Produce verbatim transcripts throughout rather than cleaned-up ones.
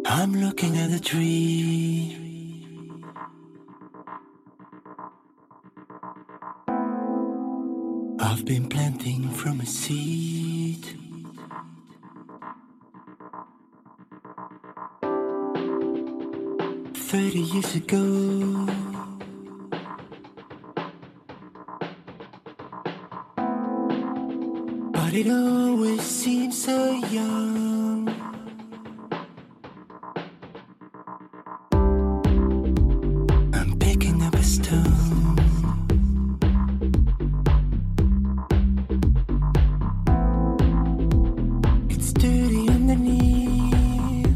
I'm looking at a tree. I've been planting from a seed. Thirty years ago, but it always seems so young. I'm picking up a stone. It's dirty underneath.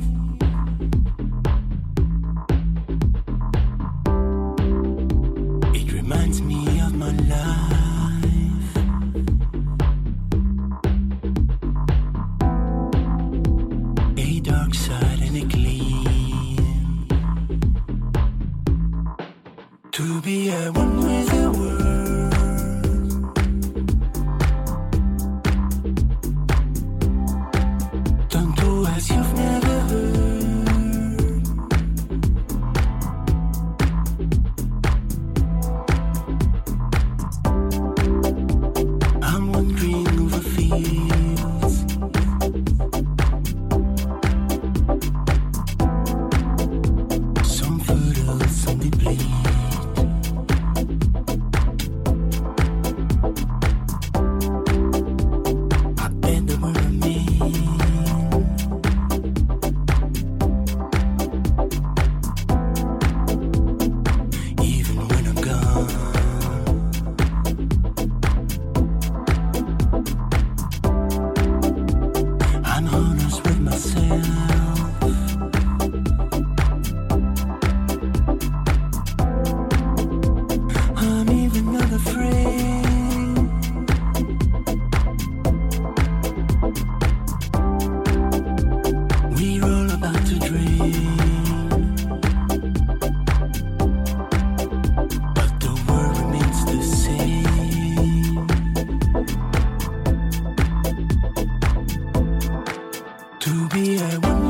It reminds me of my life. A dark side and a gleam. To be at one with the world. Don't do as you've never heard. I'm wandering over fields. Some fertile, some deplete. I bend over a man. Even when I'm gone, I'm honest with myself. I'm even not afraid. We're all about to dream, but the world remains the same. To be a one